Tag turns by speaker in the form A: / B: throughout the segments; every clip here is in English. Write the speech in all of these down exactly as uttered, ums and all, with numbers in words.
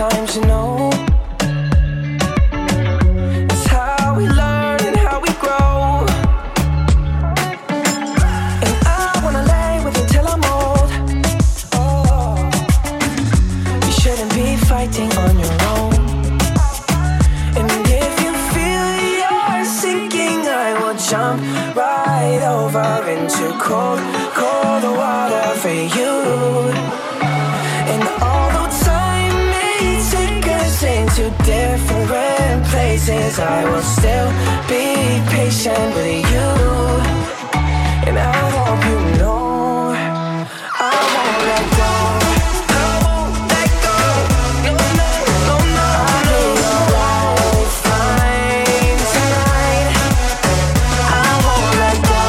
A: times, you know. It's how we learn and how we grow. And I wanna lay with you till I'm old. Oh, you shouldn't be fighting on your own. And if you feel you're sinking, I will jump right over into cold, cold water for you. And although time may take us into different places, I will still be patient with you. And I hope you know I won't let go. I won't let go. No, no, no, no. I'll be your lifeline tonight. I won't let go.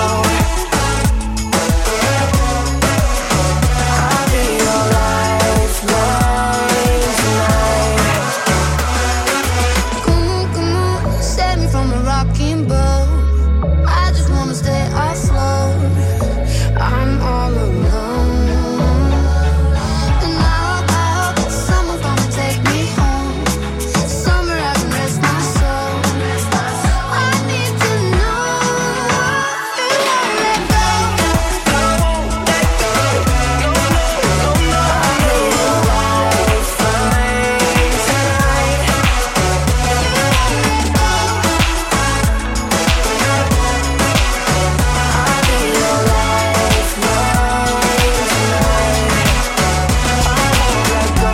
A: I'll be your lifeline tonight.
B: Come on, come on, save me from a rocking boat. I just wanna stay afloat. I'm all alone. And I hope, I hope that someone's gonna take me home. Somewhere I can rest my soul. I need to know you won't let go.
A: I won't let go. No, no, no, no. I'll be your lifeline tonight. I'll be your lifeline tonight. I won't let go.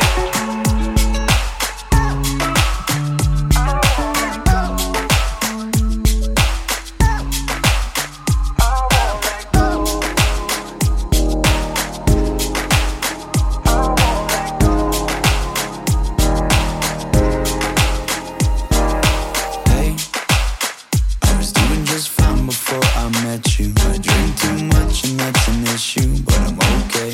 C: Hey, I was doing just fine before I met you. I drink too much and that's an issue, but I'm okay.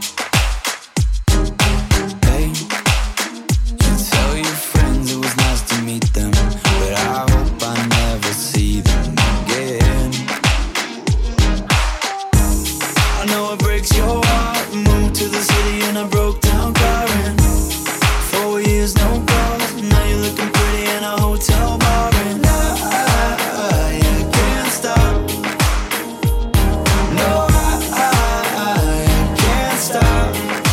C: Hey, you tell your friends it was nice to meet them, but I hope I never see them again. I know it breaks your heart. Moved to the city and I broke down crying. Four years, no calls. Now you're looking pretty in a hotel bar, and I, I can't stop. No, I, I, I can't stop.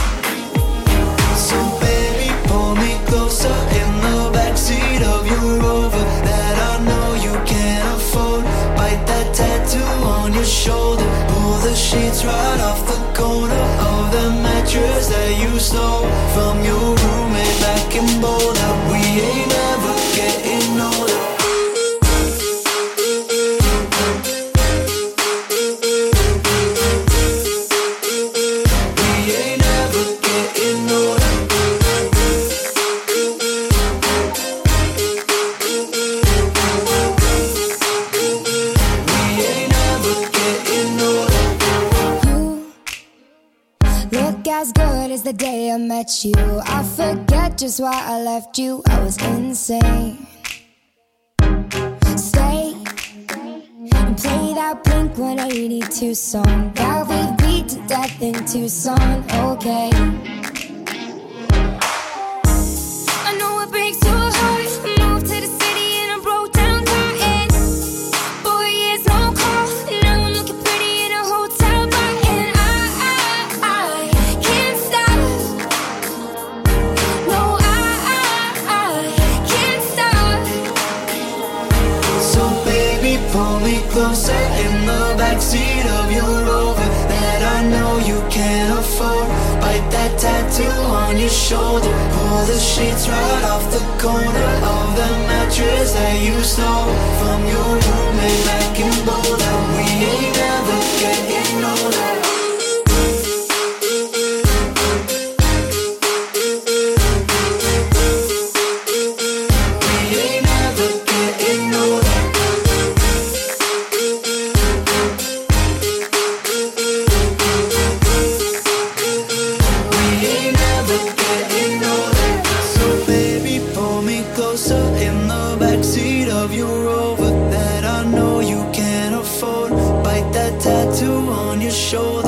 C: So baby, pull me closer in the backseat of your Rover that I know you can't afford. Bite that tattoo on your shoulder. Pull the sheets right off the corner of the mattress that you stole from your roommate back in Boulder. We ain't never getting older. We ain't never getting older. We ain't never getting older.
B: You look as good as the day I met you. I forget just why I left you. I was insane. Stay and play that Blink one eighty-two song that we beat to death in Tucson. Okay. I know it breaks your heart. Moved to the city and I broke down crying. Four years, no call. Now I'm looking pretty in a hotel bar, and I, I, I can't stop. No, I, I, I can't stop.
C: So baby, pull me closer in the backseat of your Rover that I know you can't afford. Bite that tattoo on your shoulder. Pull the sheets right off the corner of the mattress that you stole from your roommate back in Boulder. We ain't never getting older. We ain't never getting older. We ain't never getting older. So baby, pull me closer in the backseat of your Rover that I know you can't afford. Bite that tattoo on your shoulder.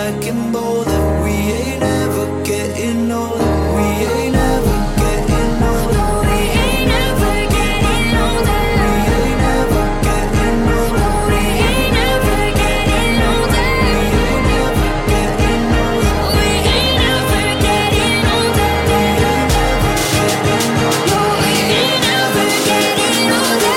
C: black and bold that we ain't ever getting older. We ain't ever getting older. We ain't ever getting older. We ain't ever getting older. We ain't ever getting older. We ain't ever getting older. We ain't ever getting older. We ain't ever getting older. We ain't ever getting older.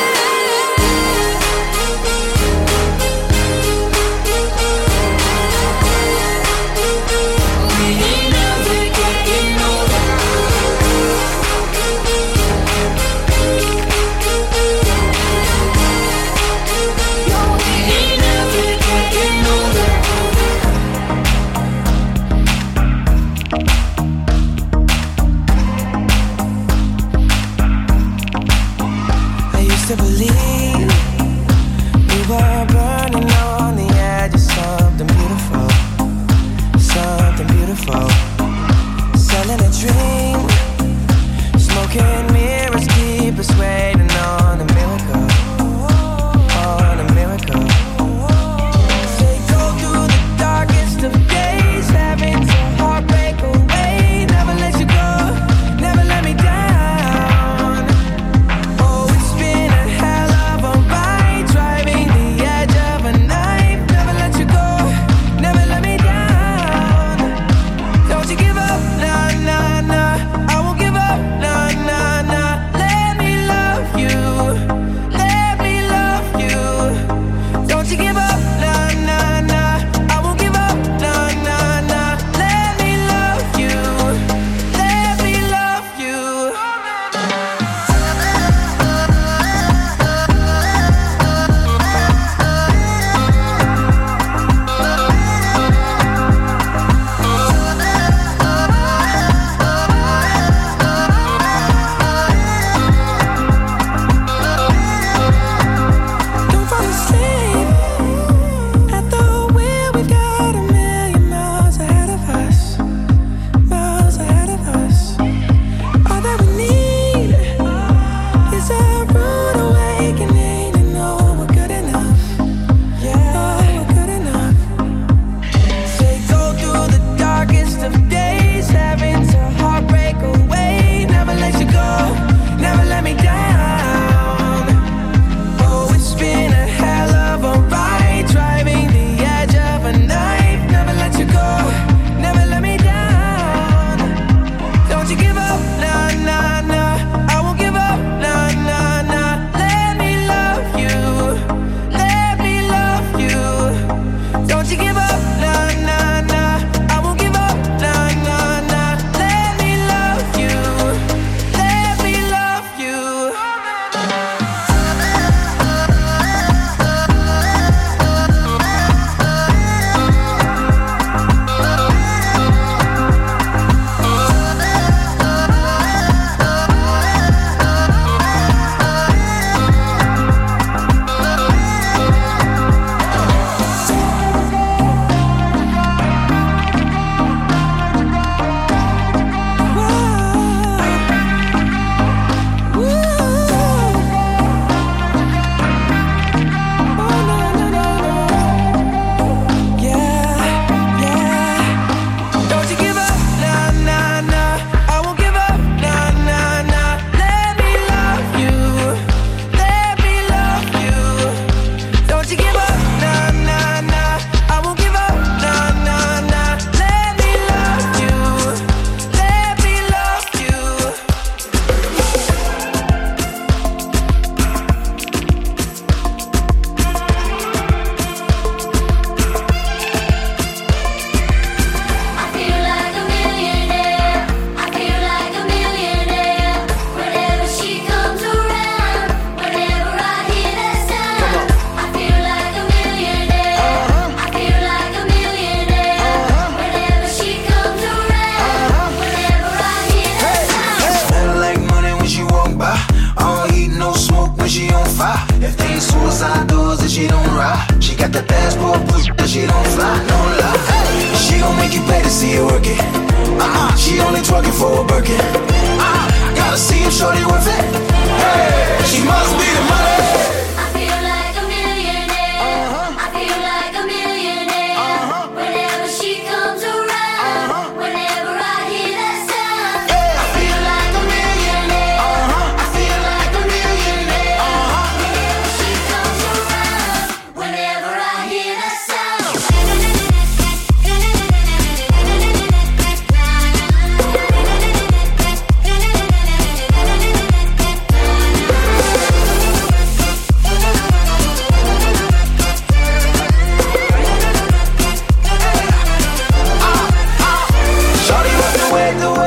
C: I used to believe we were burning on the edge of something beautiful, something beautiful. Selling a dream, smoking mirrors keep us waiting on a miracle, on a miracle. They go through the darkest of days, having to heartbreak away. Never let you go, never let me down. Oh, it's been a hell of a ride, driving the edge of a knife. Never let you go, never let me down. Don't you give up, nah, nah, nah. I won't give up, nah, nah, nah. Let me love you, let me love you. Don't you give up, nah, nah, nah. I won't give up, nah, nah, nah. Let me love you, let me love you. Don't fall asleep at the wheel. We've got a million miles ahead of us, miles ahead of us. All that we need is a rude awakening to know we're good enough. Yeah, we're good enough. They go through the darkest of days, having to heartbreak away. Never let you go, never let me down. Oh, it's been a hell of a ride, driving the edge of a knife. Never let you go, never let me down. Don't you give up, nah, nah, nah. I won't give up, nah, nah, nah. Let me love you, let me love you. Don't you give up, nah, nah, nah. I won't give up, nah, nah, nah. Let me love you, let me love you. Don't you give up, nah, nah, nah. I won't give up, nah, nah, nah. Let me love you, let me love you. Don't you give up, nah, nah, nah. I won't give up, nah, nah, nah. Let me love you, let me love you.
B: I feel like a millionaire. I feel like a millionaire. Whenever she comes around, whenever I hear that sound, I feel like a millionaire. I feel like a millionaire. Whenever she comes around, whenever I hear that sound.
C: Smell like money when she walk by. I don't eat no smoke when she on fire. If they ain't suicide doors, then she don't ride. She got that passport push, that she don't fly, no lie. She gon' make you pay to see her work it. Uh-uh, she only twerking for a Birkin. Uh, gotta see if shorty worth it. Hey, she must be the money.
B: I feel like a millionaire. I feel like a millionaire. Whenever she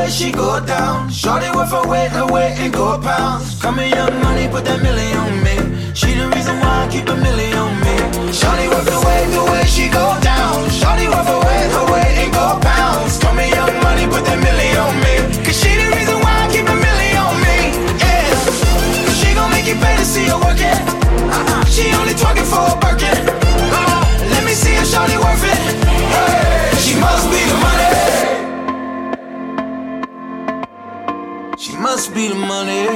C: way she go down. Shorty worth her weight, her weight in gold pounds. Come here, young money, put that million on me. She the reason why I keep a million on me. Shorty worth the way, the way she go down. Shorty worth her weight, her weight in gold pounds. Come here, young money, put that million on me. Cause she the reason why I keep a million on me. Yeah, cause she gon' make you pay to see her working. Uh-uh. She only talking for a Birkin. Uh-uh. Let me see if shorty worth it. Hey, she must be the money. She must be the money.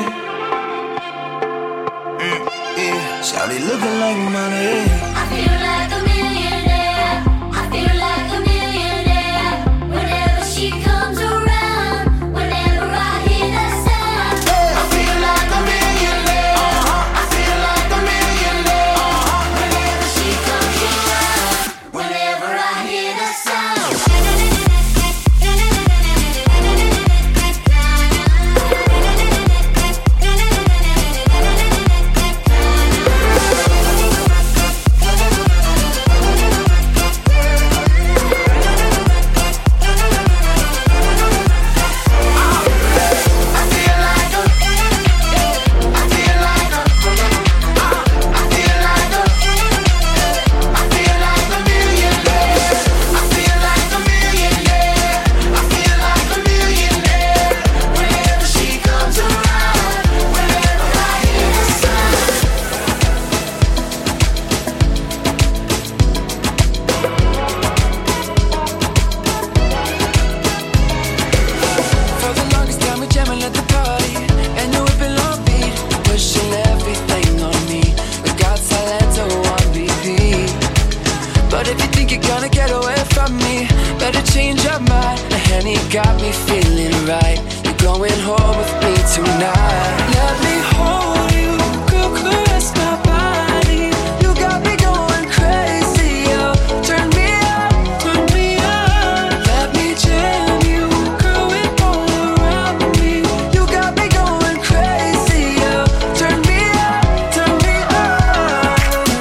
C: Mm, yeah, shawty looking like money.
B: I feel like a millionaire. I feel like a millionaire. Whenever she comes around, whenever I hear that sound.
C: I feel like a millionaire. Uh-huh. I feel like a millionaire. Uh-huh.
B: Whenever she comes around, whenever I hear that sound.
A: Got me feeling right. You're going home with me tonight. Let me hold you, girl, caress my body. You got me going crazy, yo. Turn me up, turn me up. Let me jam you, girl, with all around me. You got me going crazy, yo. Turn me up, turn me up.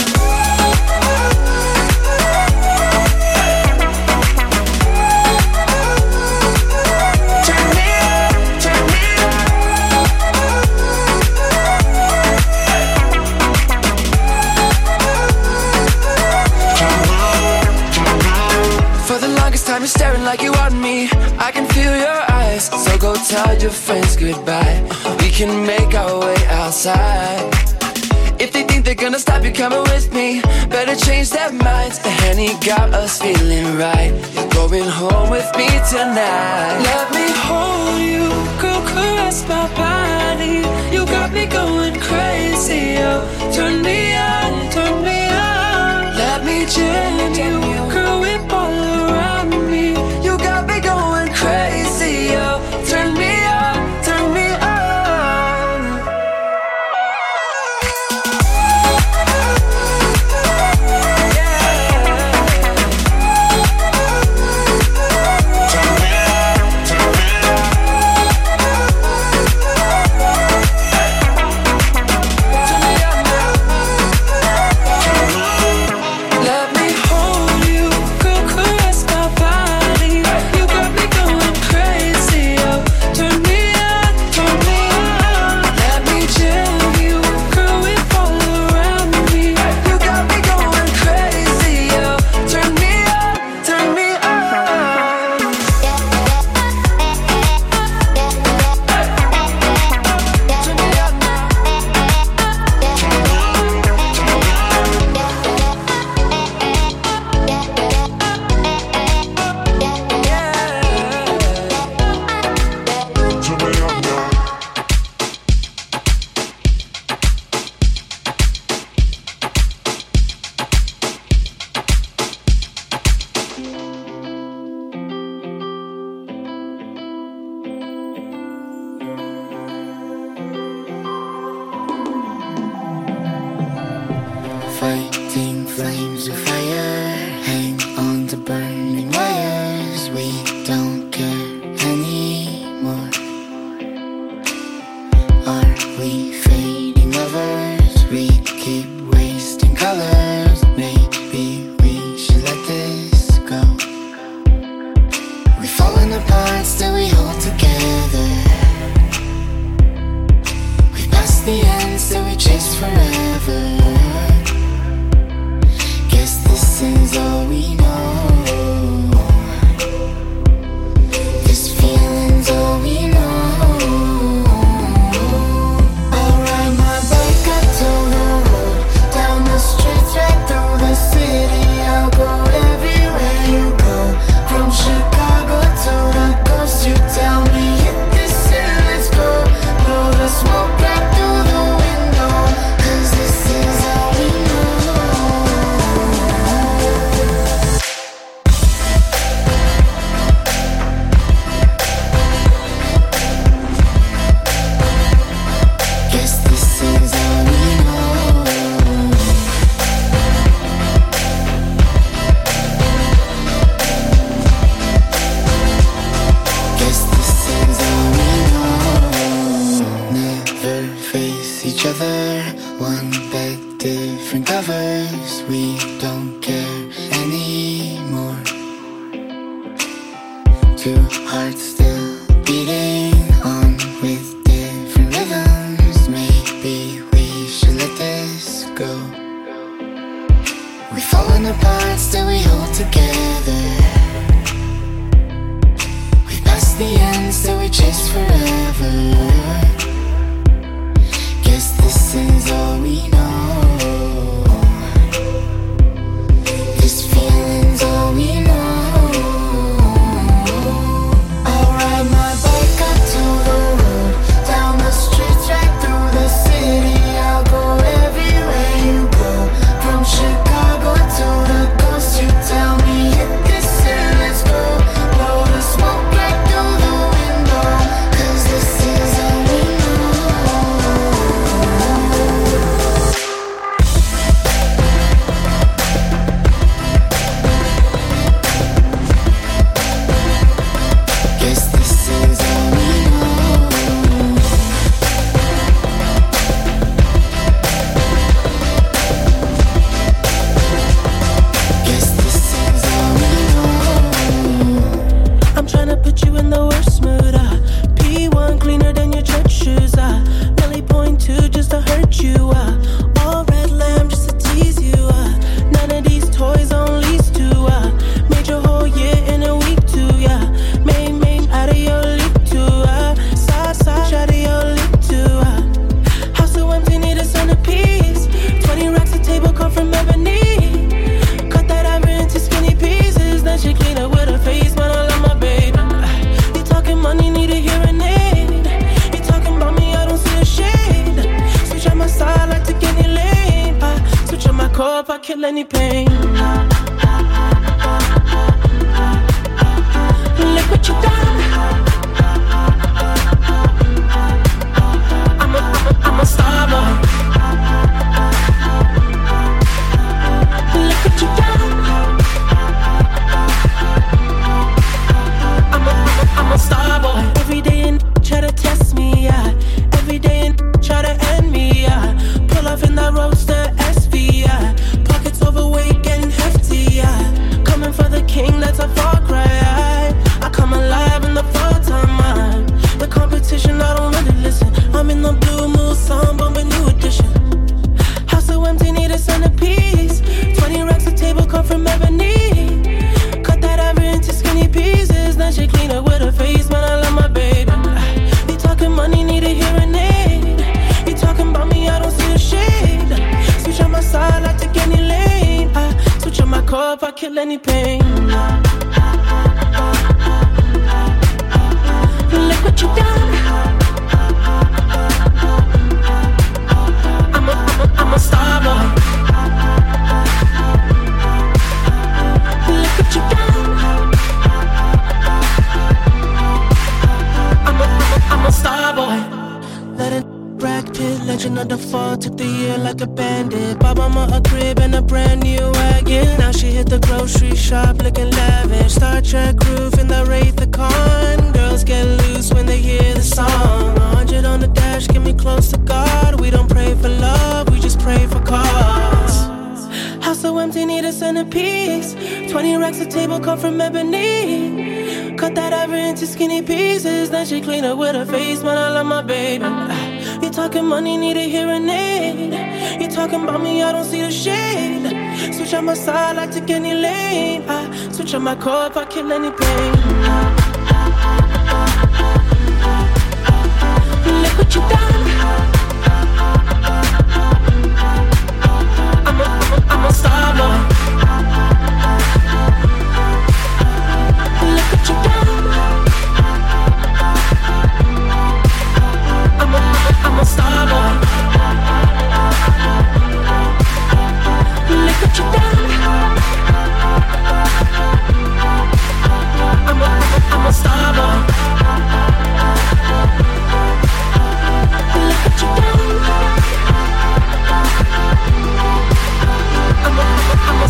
A: Time you're staring like you want me. I can feel your eyes. So go tell your friends goodbye. We can make our way outside. If they think they're gonna stop you coming with me, better change their minds. The Henny got us feeling right. You're going home with me tonight. Let me hold you, girl, caress my body. You got me going crazy, yo. Turn me on, turn me on. Let me jam you, girl, with all around me. You got me going crazy, yo. Turn me on, turn me on. Let me hold you,
D: each other. One bed, different covers. We don't care anymore. Two hearts still beating on with different rhythms. Maybe we should let this go. We've fallen apart, still we hold together. We passed the end, still we chase forever. Guess this is all we know. This feeling's all we know. I'll ride my bike up to the road, down the streets, right through the city. I'll go everywhere you go, from Chicago to the coast. You tell me hit this and let's go. Blow the smoke right through the window, 'cause this is all we know. Guess this is all we know. Guess this is all we know.
A: I'm tryna put you in the worst mood. Uh. P one cleaner than your church shoes. Uh. Millie point two just to hurt you. Uh. All red lamb just to tease you. Uh. None of these toys on lease to. Uh. Made your whole year in a week too. Yeah. Made made out of your league too. Uh. Side side out of your league too. Uh. House so empty, need a centerpiece. Twenty racks a table come from ebony. Cut that ivory into skinny pieces. Then she clean up with her face, but I love my baby. You talking money, need a hearing aid. You talking about me, I don't see a shade. Switch on my side, like take any lane. I switch on my core if I kill any pain. Look what you done. I'm a, I'm a, I'm a star boy. Look what you done. I'm a, I'm a, I'm a star boy. Every day and try to test me, yeah. Every day and try to end me, yeah. Pull off in that roadster S V, yeah. Pockets overweight, getting hefty, yeah. Coming for the king, that's a far cry. I come alive in the fall time, man. The competition, I don't really listen. I'm in the blue mood, song, bumping new edition. House so empty, need a centerpiece. Twenty racks a table come from ebony. Cut that ivory into skinny pieces. Then she clean up with her face, man, I love my baby. You talking money, need a hearing aid. You talking about me, I don't see a shade. Switch on my side, I take any lane. I switch on my core if I kill any pain. Look what you done. I'm a, I'm a, I'm a star boy. Look what you done. I'm a, I'm a, I'm a star boy. Let it Brad Pitt, legend of the fall, took the year like a bandit. Bought mama a crib and a brand new wagon. Now she hit the grocery shop looking lavish. Star Trek roof in the Wraith the Con. Girls get loose when they hear the song. A hundred on the dash, get me close to God. We don't pray for love, we just pray for cause. House so empty, need a centerpiece. Twenty racks a table come from ebony. Cut that ivory into skinny pieces. Then she clean up with her face, man, I love my baby. You talking money, need a hearing aid. You talking about me, I don't see the shade. Switch on my side, like take any lane. I switch on my core if I kill any pain. Look what you done. I'm a, I'm a, I'm a star boy. Look what you done. I'm a, I'm a, I'm a star boy. Look what you done. I'm a, I'm a, I'm a star boy. Look what you done. I'm a, I'm a, I'm a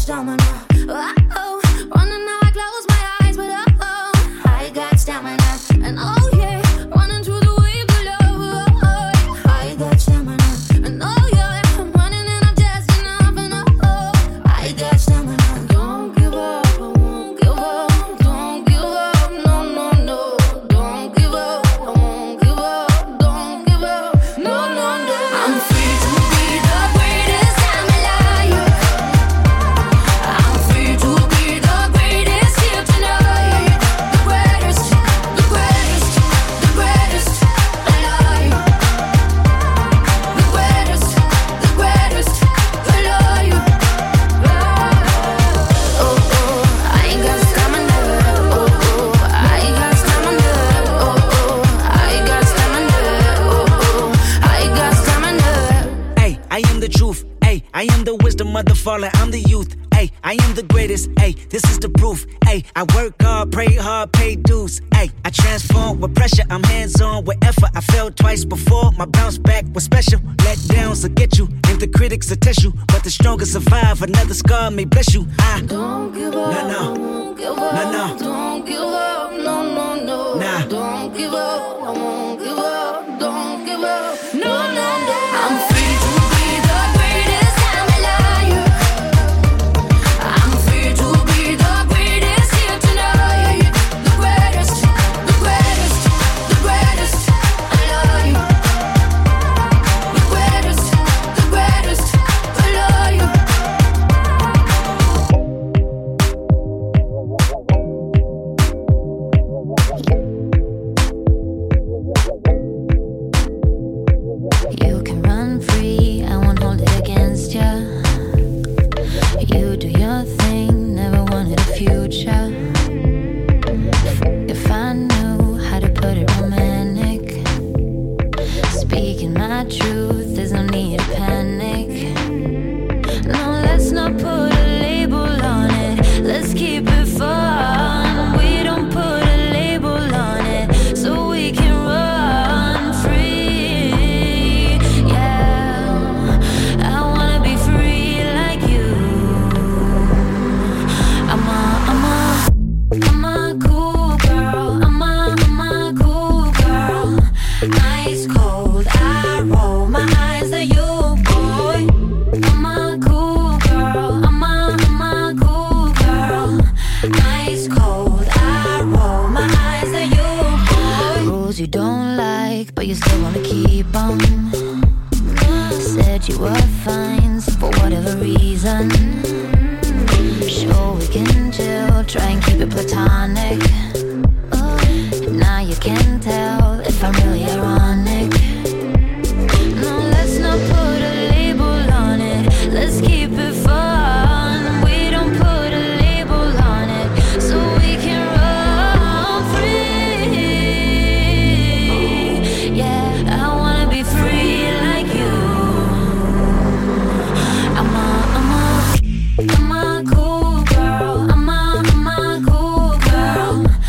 B: stamina. Oh, oh, running now I close my eyes, but oh, oh, I got stamina. And oh yeah, running through the wave below. Oh, oh, I got stamina. And oh yeah, I'm running and I'm just enough. And oh, oh, I got stamina. Don't give up, I won't give up. Don't give up, no, no, no. Don't give up, I won't give up. Don't give up, no, no, no. I'm free to be the greatest I'm alive. I'm free to be the greatest here tonight. The greatest, the greatest, the greatest alive. The greatest, the greatest alive. Oh, oh, I ain't got stamina. Oh, oh, I got stamina. Oh, oh, I got stamina. Oh, oh, I got stamina.
E: Ay, I am the truth. Ay, I am the wisdom of the fallen. I'm the youth. Ay, I am the greatest. Ay, this is the proof. Ay, I work hard, pray hard, pay dues. Ay, I transform with pressure. I'm hands on with effort. I failed twice before. My bounce back was special. Let downs will get you, and the critics will test you. But the strongest survive. Another scar may bless you. I
B: Don't give up,
E: No, no.
B: I won't give up.
E: No, no.
B: Don't give up, no, no, no.
E: Nah.
B: Don't give up, I won't give up. Don't give up, no, no, no. I'm free to be the greatest I'm alive. I'm free to be the greatest here tonight. The greatest, the greatest, the greatest alive. The greatest, the greatest alive. You can run free, I won't hold it against ya. You do your thing, never wanted a future. If I knew how to put it romantic, speaking my truth, there's no need to panic. No, let's not put a label on it, let's keep it fun. We don't put a label on it, so we can run free. Yeah, I wanna be free like you. I'm a, I'm a, I'm a cool girl. I'm a, I'm a cool girl. Nice cold, I roll my eyes at you, boy. I'm a cool girl. I'm a, I'm a cool girl. Nice cold, I roll my eyes at you, boy. Rules you don't like, but you still wanna keep 'em. Said you were fine, so for whatever reason. Sure, we can chill, try and keep it platonic. Now you can tell if I'm really ironic. No, let's not put a label on it, let's keep it fun. We don't put a label on it, so we can run free. Yeah, I wanna be free like you. I'm a, I'm a, I'm a cool girl. I'm a, I'm a cool girl.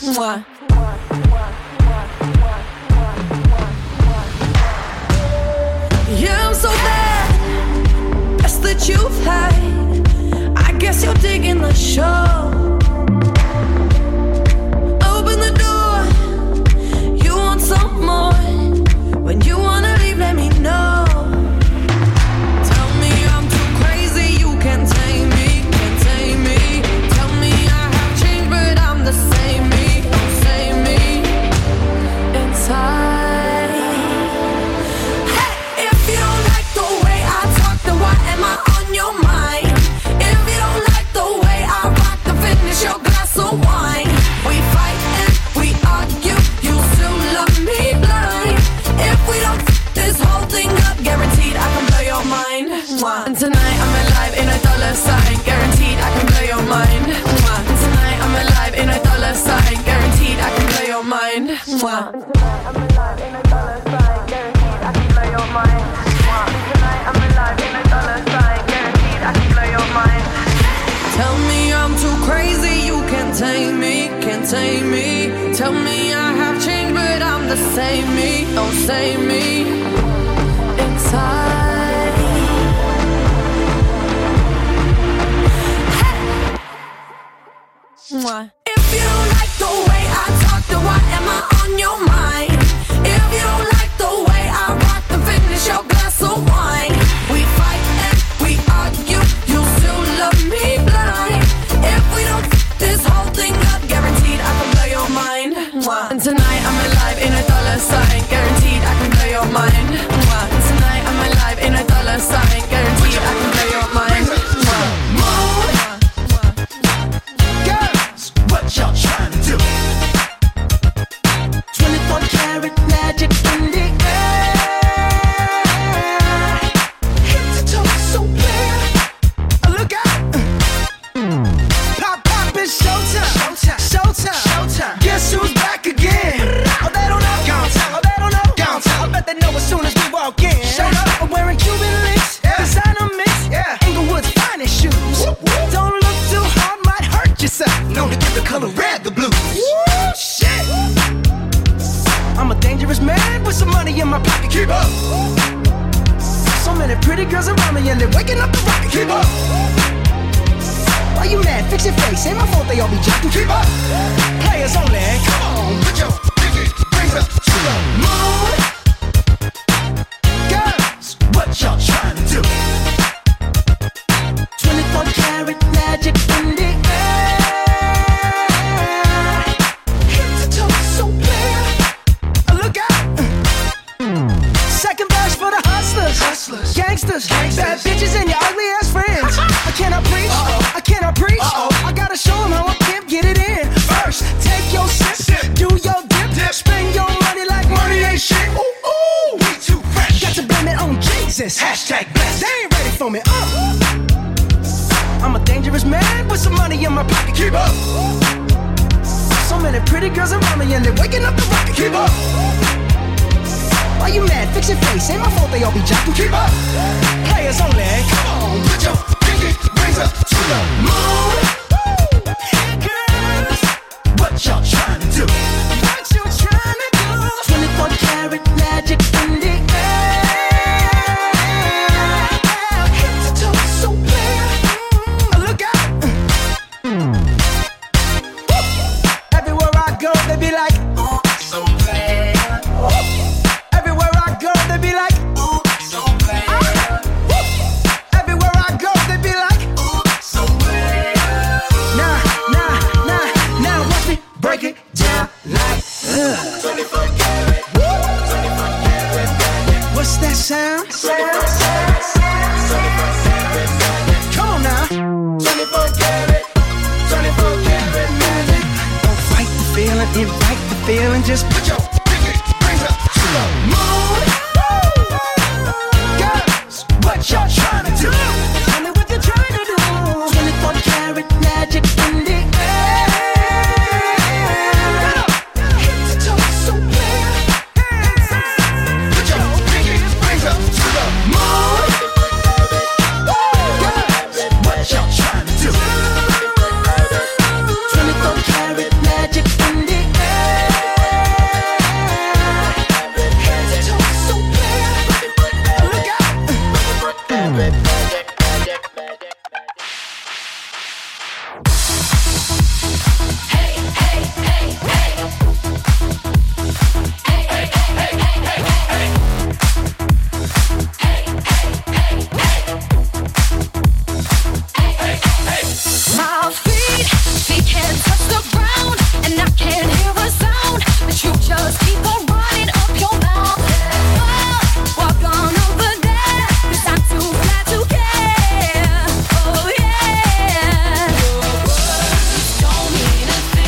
A: Mwah. Yeah, I'm so bad. Best that you've had. I guess you're digging the show. Open the door. You want some more. When you wanna leave, let me know. Tell me I'm too crazy, you can't tame me, can't tame me. Tell me I have changed, but I'm the same me, same me inside. Hey, if you don't like the way I talk, then why am I on your mind? If you don't like the way I rock, then finish your glass of wine. We fight and we argue, you still love me blind. If we don't f this whole thing up, guaranteed I can blow your mind. Mwah. And tonight I'm alive in a dollar sign, guaranteed I can blow your mind. Mwah. And tonight I'm alive in a dollar sign, guaranteed I can blow your mind. Mwah. And tonight I'm alive in a dollar sign, guaranteed I can blow your mind. Mwah. And tonight I'm alive in a dollar sign, guaranteed I can blow your mind. Tell me I'm too crazy, you can't tame me, can't tame me. Tell me I have changed, but I'm the same me, don't same me inside. Hey. Mwah. If you don't like the way I talk, then why am I on your mind? If you don't like the way I rock, then finish your glass of wine. We fight and we argue, you still love me blind. If we don't f this whole thing up, guaranteed I can blow your mind. Mwah. And tonight I'm alive in a dollar sign, guaranteed I can blow your mind. Mwah. And tonight I'm alive in a dollar sign, guaranteed I can blow your mind. Mwah. Mwah.
C: Girls, what y'all trying to do?
A: twenty-four karat magic in the air.
C: Hit the toe so clear. Oh, look out. Pop, pop, it's showtime. Showtime. Showtime. Showtime. Guess who's back again? Oh, they don't know. Gone time. Oh, they don't know. Gone time. I bet they know as soon as we walk in. Showed up. I'm wearing Cuban links. Yeah. Designer mix. Yeah. Inglewood's finest shoes. Whoop, whoop. Don't look too hard, might hurt yourself. Known to give the color red the blues. Woo, shit. I'm a dangerous man with some money in my pocket. Keep up. So many pretty girls around me and they're waking up the rocket. Keep up. Why you mad? Fix your face. Ain't my fault they all be jocking. Keep up. Players only. Come on, put your pinky rings up to the moon. Girls, what y'all trying to do?
A: twenty-four karat magic in the air.
C: Hit the toe so clear. Oh, look out. Second verse for the hustlers. Hustlers. Gangsters. Gangsters. Bad bitches and your ugly ass friends. I cannot preach. Uh-oh. I cannot preach. Uh-oh. I gotta show them how a pimp get it in. First, take your sip. Sip. Do your dip. Dip. Spend your money like money ain't shit. Ooh, ooh. We too fresh. Got to blame it on Jesus. Hashtag blessed. They ain't ready for me. Uh. I'm a dangerous man with some money in my pocket. Keep up. So many pretty girls around me and they're waking up the rocket. Keep up. Why you mad? Fix your face. Ain't my fault they all be jocking. Keep up. Players only. Come on, put your pinky rings up to the moon. Girls, what y'all trying to do? What you trying to do?
A: twenty-four karat magic in the air.
C: Hit the toe so clear. Oh, look out. Everywhere I go, they be like, ooh, so bad. Everywhere I go, they be like, ooh, so bad. Everywhere I go, they be like, ooh, so bad. Nah, nah, nah, now watch me break it down like, uh. twenty-four karat, twenty-four karat magic. What's that sound? twenty-four karat, twenty-four karat magic. Come on now. twenty-four karat, twenty-four karat magic. Don't fight the feeling, invite the feeling. Just put your pinky rings up to the moon. Girls, what y'all trying to do? Tell me what you're trying to do.
A: twenty-four karat magic in the air.
C: Hit the toe so clear. Put your pinky rings up to the moon. Girls, what y'all trying to do?
A: twenty-four karat magic in the
B: Don't mean a thing.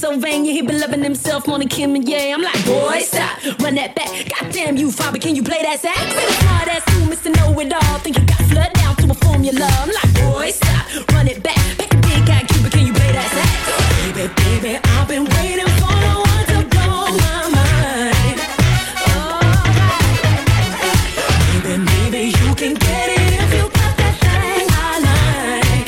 F: Pennsylvania, he been loving himself more than Kim and yeah. I'm like, boy, stop, run that back. Goddamn you, Fabi, can you play that sax? Smart ass you, Mister Know-It-All, think you got flood down to a formula. I'm like, boy, stop, run it back. Back a big guy, Cuba, can you play that sax? Baby, baby, I've been waiting for the one to blow my mind. Oh, baby, baby, you can get it if you got that thing I like.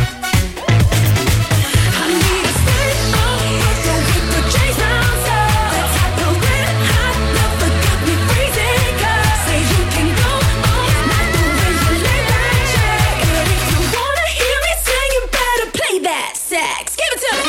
F: I need a stand up, but with the chase round, so the type of red hot love that got me freezing. Cause say you can go on, not the way you lay that check. But if you wanna hear me sing, you better play that sax. Give it to me.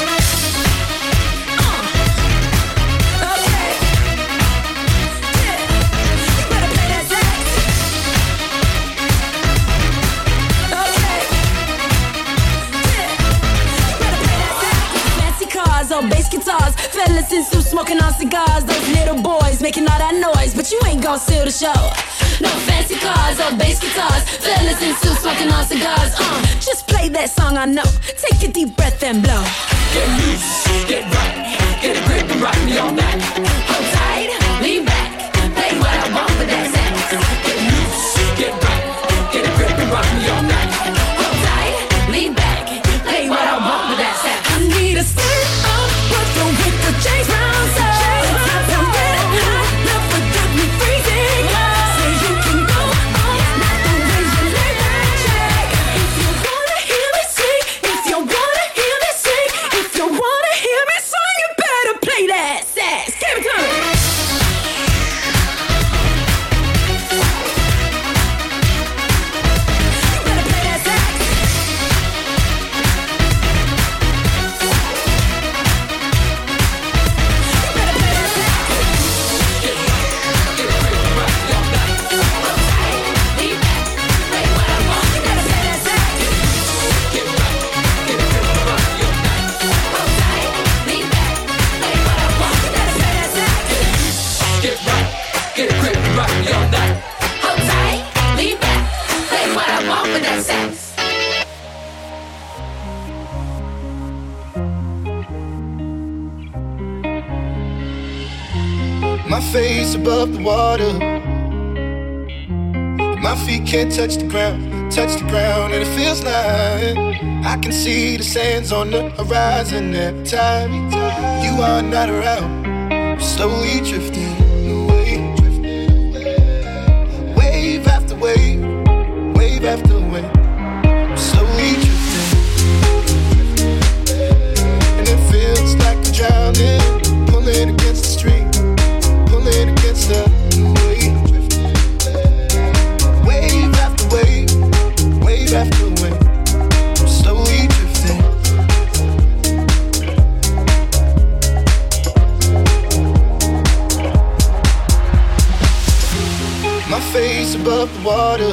F: Or bass guitars, fellas in suits smoking on cigars. Those little boys making all that noise, but you ain't gon' steal the show. No fancy cars or bass guitars, fellas in suits smoking on cigars. Uh, just play that song I know. Take a deep breath and blow. Get loose, get right, get a grip and rock me all night. Hold tight, lean back, play what I want with that sax. Get loose, get right, get a grip and rock me all night. Hold tight, lean back, play what I want with that sax. I need a stand up, but don't with the chase round, so the red hot love that got me freezing. Say you can go on, not the way you lay that check. If you wanna hear me sing, if you wanna hear me sing, if you wanna hear me sing, you better play that sax. Give it to me. You better play that sax.
C: My face above the water, my feet can't touch the ground, touch the ground, and it feels like I can see the sands on the horizon every time you are not around. I'm slowly drifting away, wave after wave, wave after wave. I'm slowly drifting, and it feels like I'm drowning, pulling against the stream. Against the wave, wave after wave, wave after wave. I'm slowly drifting. My face above the water,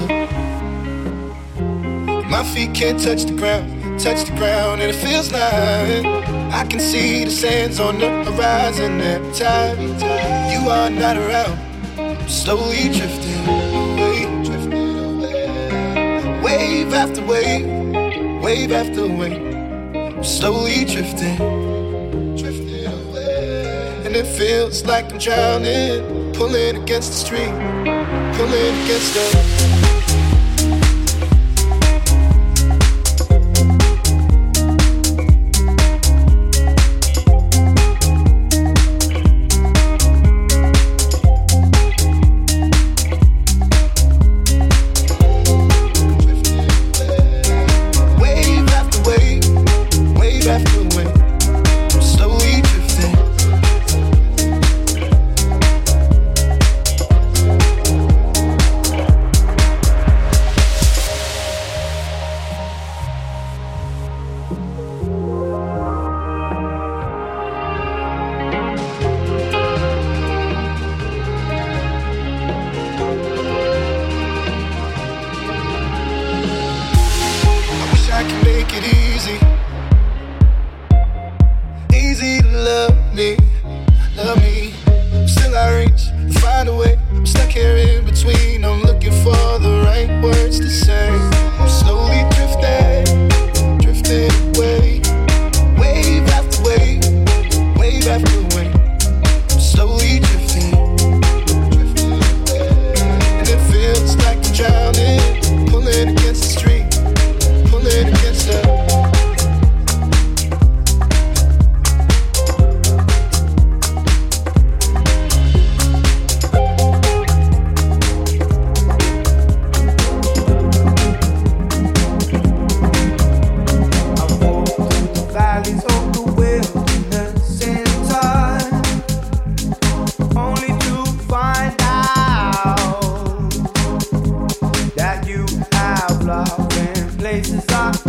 C: my feet can't touch the ground, touch the ground, and it feels like I can see the sands on the horizon every time you are not around. I'm slowly drifting away, drifting away. Wave after wave, wave after wave. I'm slowly drifting, drifting away. And it feels like I'm drowning, pulling against the stream, pulling against the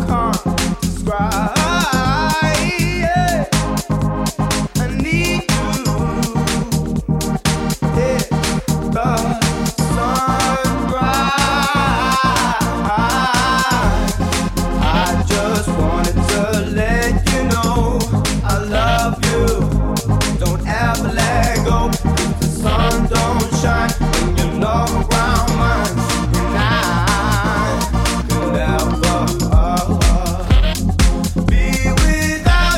C: can't describe. Yeah. I need you. Yeah. The sunrise. I just wanted to let you know I love you. Don't ever let go. If the sun don't shine when you're not around mine, and I could never be without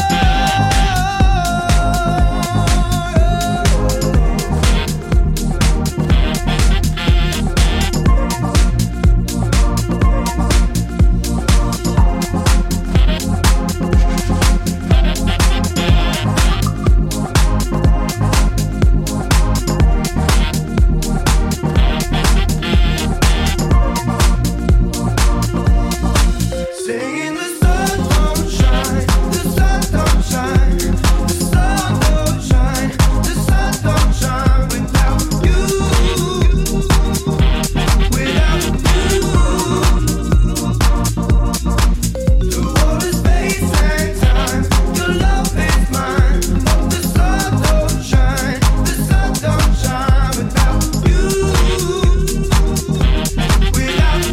C: singing the sun don't shine, the sun don't shine, the sun don't shine, the sun don't shine without you, without you. Through all the space and time, your love is mine. The sun don't shine, the sun don't shine without you, without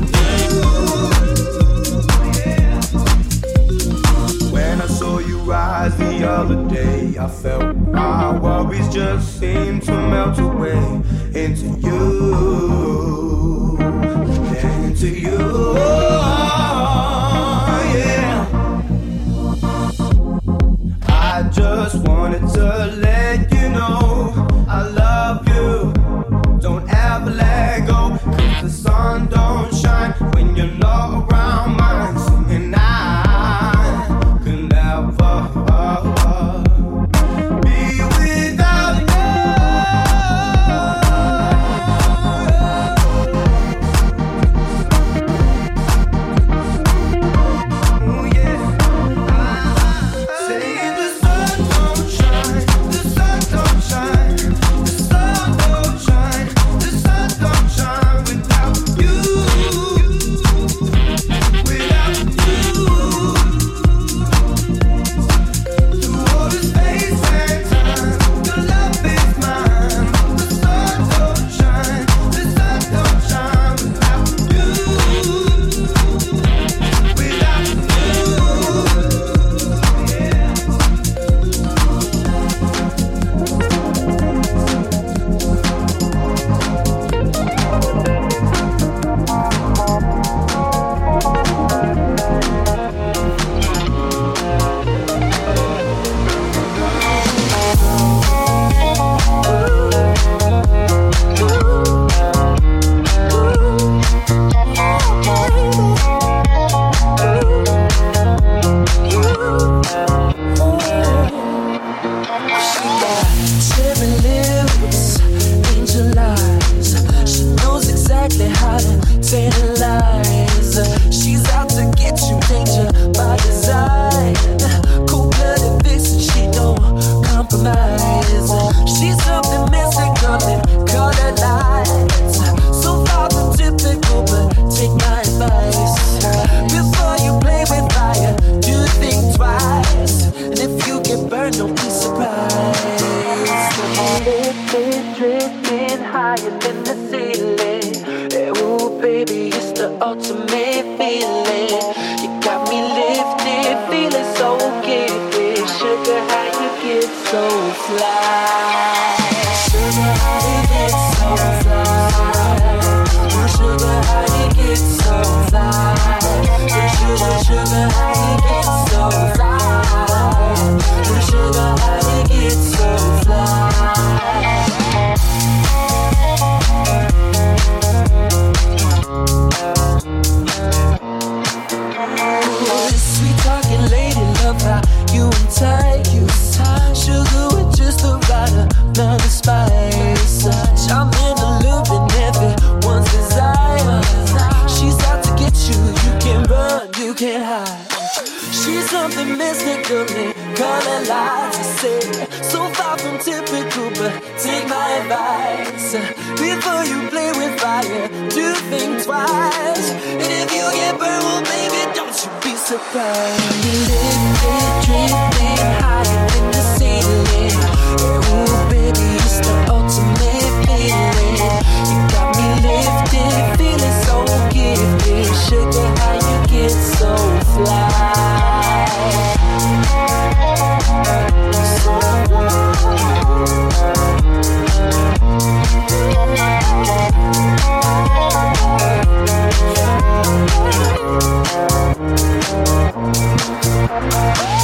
C: you. When I saw you rise the other day, I felt my worries just seem to melt away into you, into you. Yeah. I just wanted to let you know I love you. Don't ever let go. 'Cause the sun don't shine when you're not around mine. And I could never be without you. Ooh, yeah. Saying the sun don't shine, the sun don't shine, the sun don't shine, the sun don't shine without you, without you. Through all the space and time, your love is mine. The sun don't shine, the sun don't shine without you, without you. Yeah.
A: She got cherry lips, angel eyes. She knows exactly how to tantalize. She's out to get you, danger by design. Cold-blooded vixen, she don't compromise. She's something mystical and color lights. So far from typical, but take my advice. Before you play with fire, do think twice. And if you get burned, don't be surprised. Lifting, drifting higher than the ceiling. Yeah, ooh, baby, it's the ultimate feeling. You got me lifted, feeling so giddy. Sugar, how you get so fly? Sugar, how you get so fly? Ooh, sugar, how you get so fly? Sugar, sugar, how you get so fly? Ooh, sugar, how you get so fly? Ooh, sweet talking lady, love how you entice. Sugar with just the right amount of spice. Charming, alluring, everyone's desire. She's out to get you, you can't run, you can't hide. She's something mystical and color lights. I say, so far from typical, but take my advice. Before you play with fire, do think twice. And if you get burned, well, baby, don't you'd be surprised. Lifted, drifting higher than the ceiling. Ooh, baby, it's the ultimate feeling. You got me lifted, feeling so gifted. Sugar, how you get so fly? So fly.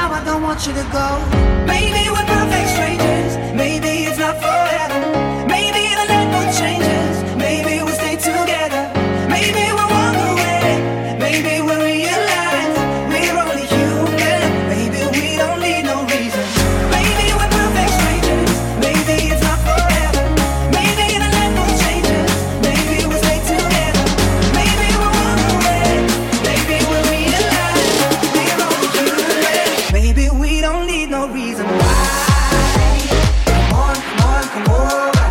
A: now, I don't want you to go. Maybe we're perfect strangers. Maybe it's not forever. Maybe the night will change us. Maybe we'll stay together. Maybe we'll walk away. Maybe we'll realize we're only human. Maybe we don't need no reason. Maybe we're perfect strangers. Maybe it's not forever. Maybe the night will change us. Maybe we'll stay together. Maybe we'll walk away. Maybe we'll realize we're only human. Maybe we don't need no reason why. Come on, come on, come over.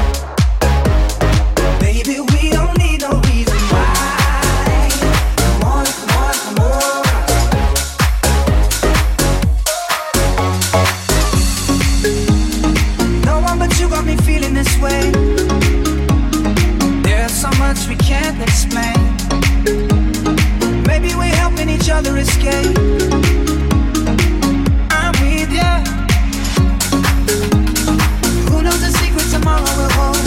A: Baby, we don't need no reason why. Come on, come on, come over. No one but you got me feeling this way. There's so much we can't explain. Maybe we're helping each other escape. I'm with ya. Who knows the secret tomorrow will hold?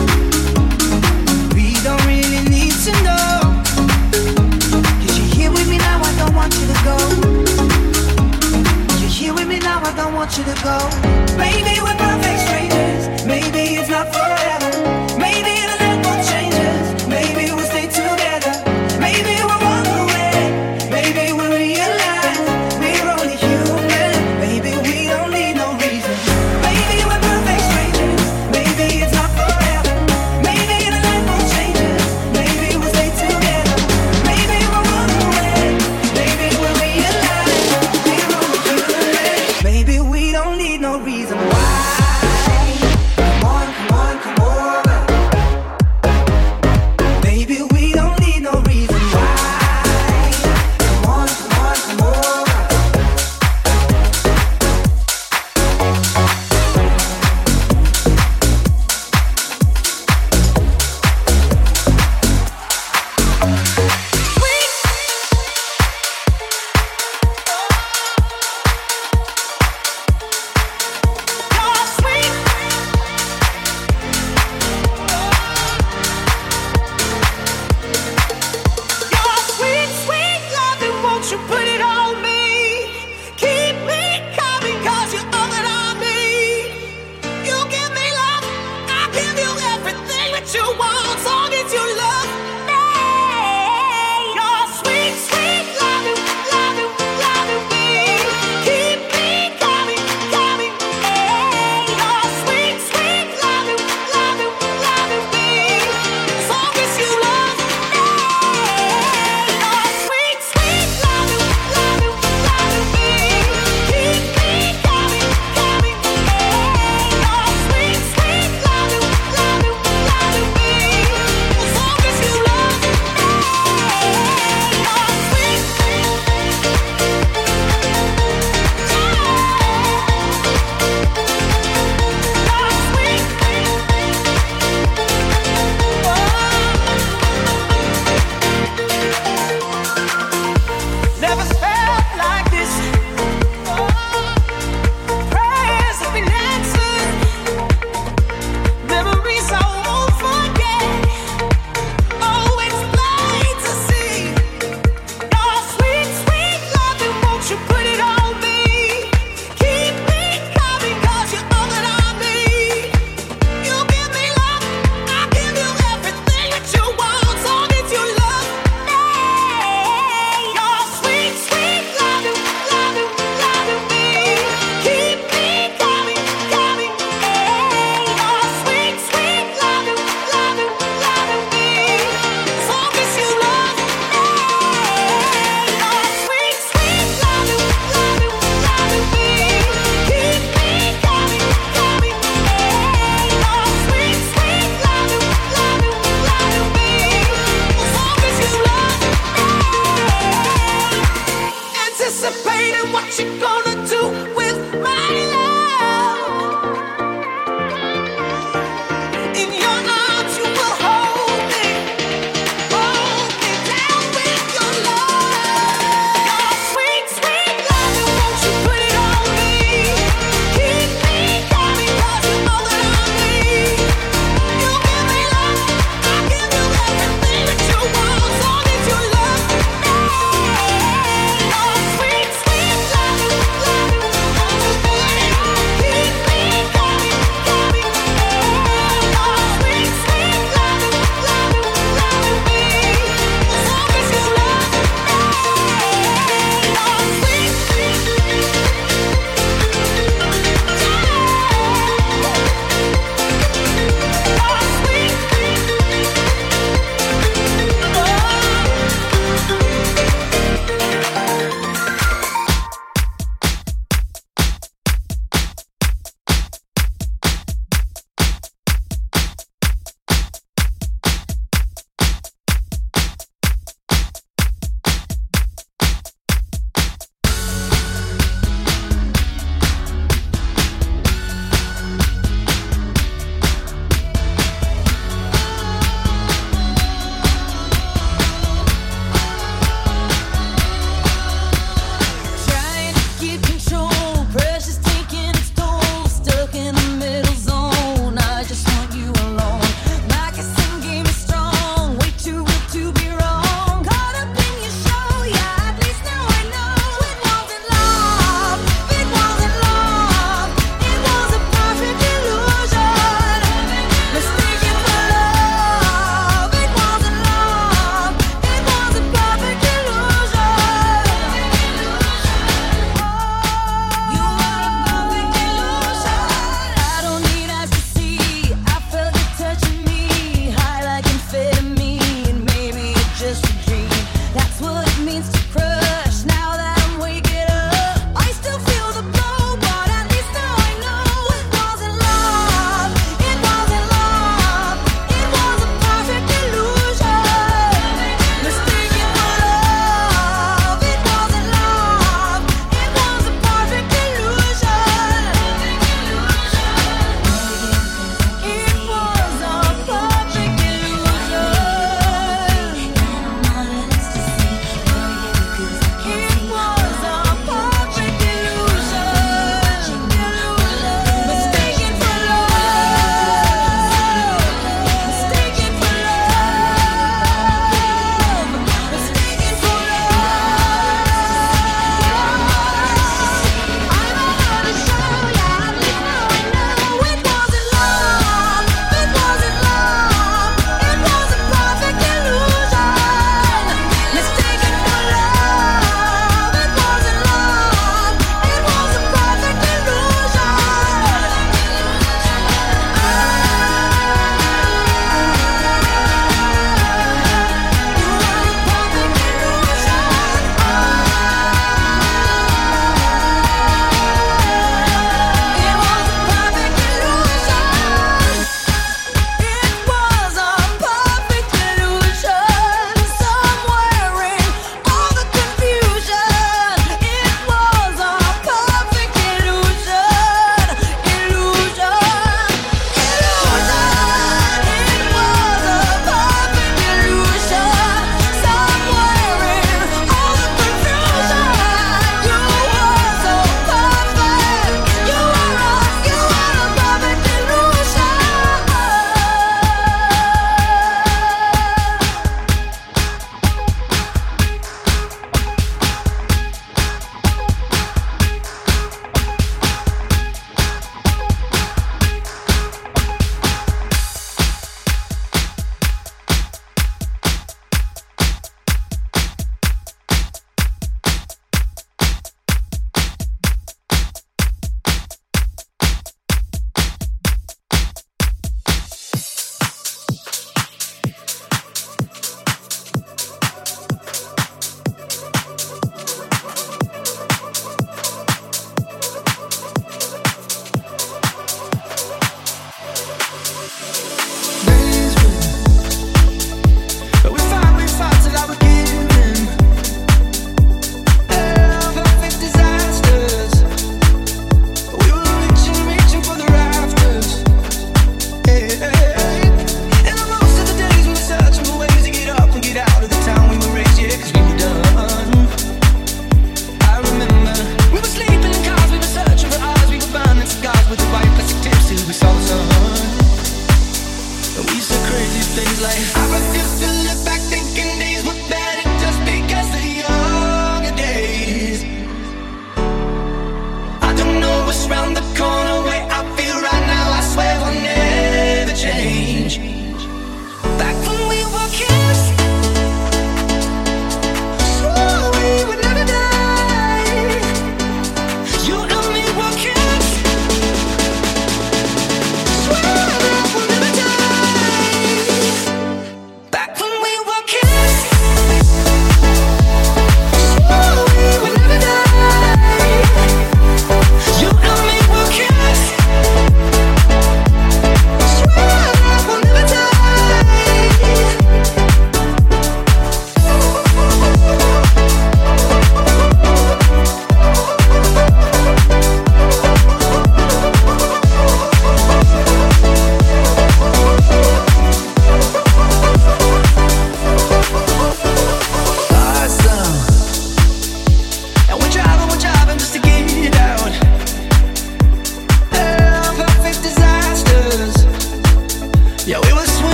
A: We don't really need to know. Cause you're here with me now, I don't want you to go. You're here with me now, I don't want you to go. Maybe we're perfect strangers. Maybe it's not forever. Maybe the night will change us. Maybe we'll stay together. Maybe we'll walk away. Maybe we'll realize we're only human. Maybe we don't need no reason. Maybe we're perfect strangers. Maybe it's not forever. Maybe the night will change us. Maybe we'll stay together. Maybe we'll walk away. Maybe we'll realize we're only human. Maybe we don't need no reason.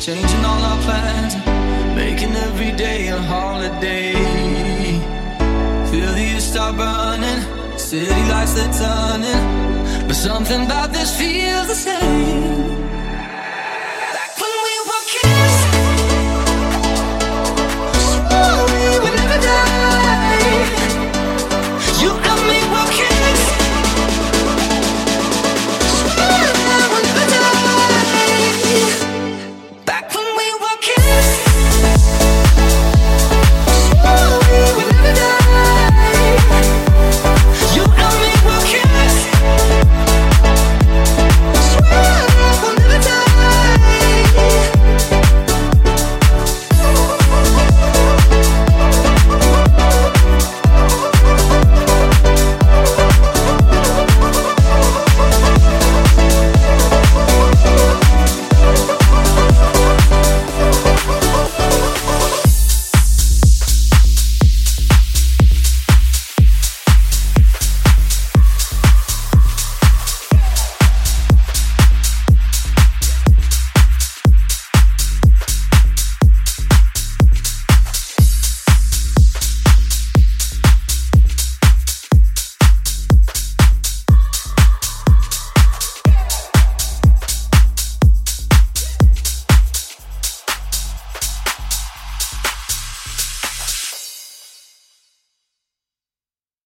C: changing all our plans, making every day a holiday. Feel the years start burning, city lights they're turning, but something about this feels the same.